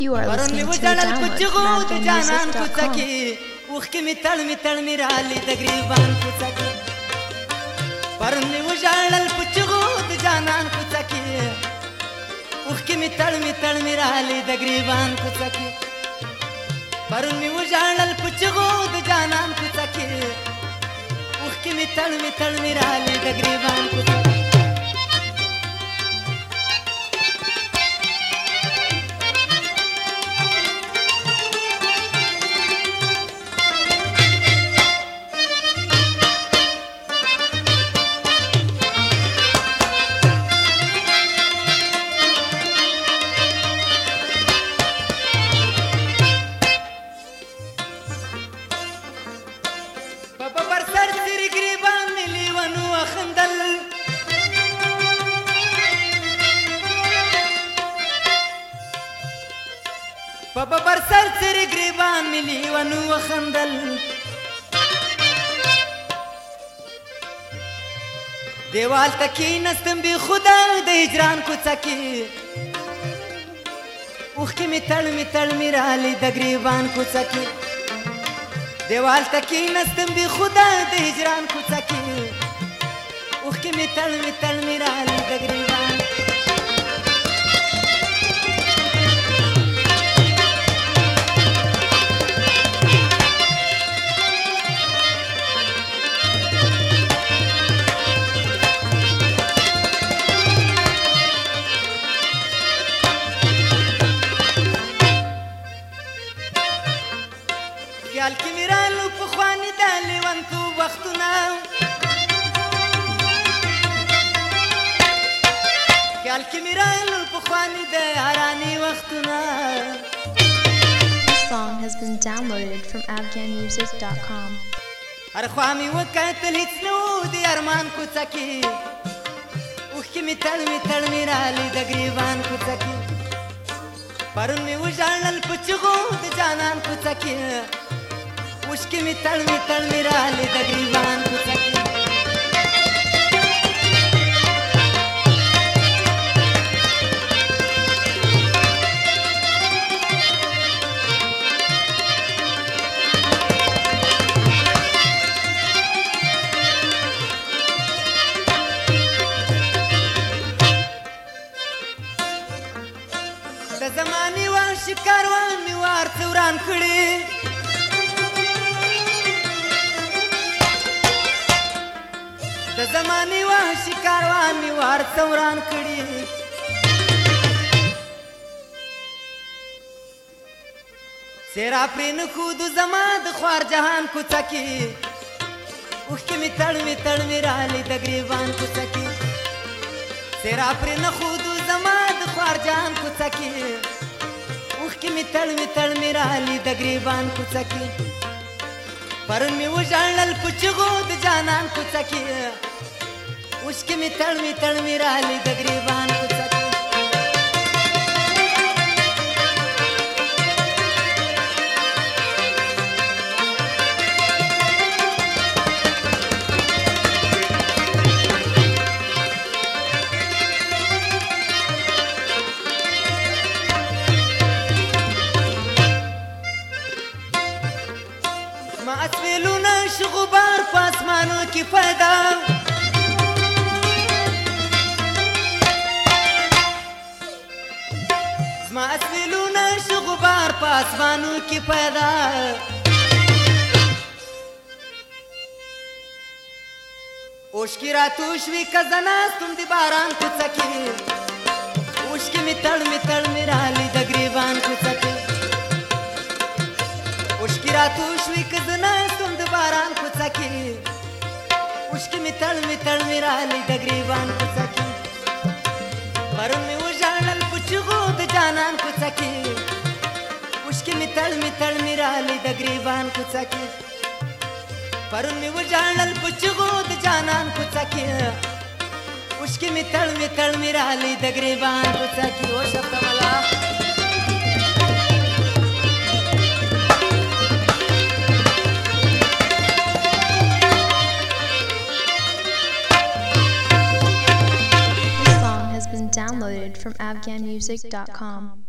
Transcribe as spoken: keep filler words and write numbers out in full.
You are listening to the download from afghan music dot com. وخ می تړ می تړ می رالي د غریبان کوڅه کې پرون می وژړل پچغو د جانان کوڅه کې وخ می تړ می تړ می رالي د غریبان کوڅه کې پرون می وژړل پچغو د جانان کوڅه کې وخ می تړ می تړ می رالي د غریبان کوڅه کې بابا بر سر تیرے گریبان ملی ونو وخندل دیوال تکی نستم بی خدا د هجران کوڅه کې اوخ می تړ می تړ می رالی د گریبان کوڅه کې دیوال تکی نستم بی خدا د هجران کوڅه کې اوخ می تړ می تړ می رالی د گریبان خیال کې میرالو په خوانې د لیونتوب وختونه خیال کې میرالو په خوانې د یارانې وختونه This song has been downloaded from afghan music dot com. هر خوا مې وکتل هېڅ نه و د ارمان کوڅه کې اوښکې مې تړ مې تړ مې رالې د ګریبان کوڅه کې پرون مې وژړل په چغو د جانان کوڅه کې اوښکې مې تړ مې تړ مې رالې د ګریبان کوڅه کې د زمانې وحشي کاروان مې ورته وران کړي د زمانې وحشي کاروان مې ورته وران کړي څېره پرې نه ښودو زما د خوار جهان کوڅه کې اوښکې مې تړ مې تړ مې رالې د ګریبان کوڅه کې څېره پرې نه ښودو زما د خوار جهان کوڅه کې اوښکې مې تړ مې تړ مې رالې د ګریبان کوڅه کې پرون مې وژړل په چغو د جانان کوڅه کې اوښکې مې تړ مې تړ مې رالې د ګریبان کوڅه کې ما اسویلونه شو غبار په اسمانو کې پیدا زما اسویلونه شو غبار په اسمانو کې پیدا اوښکې راتوشوي که زه ناستم د باران کوڅه کې اوښکې مې تړ مې تړ مې رالې د ګریبان کوڅه کې اوښکې راتوشوي که زه ناستم د باران کوڅه کې اوښکې مې تړ مې تړ مې رالې د ګریبان کوڅه کې پرون مې وژړل په چغو د جانان کوڅه کې اوښکې مې تړ مې تړ مې رالې د ګریبان کوڅه کې پرون مې وژړل په چغو د جانان کوڅه کې اوښکې مې تړ مې تړ مې رالې د ګریبان کوڅه کې او شپتملا Downloaded from afghan music dot com.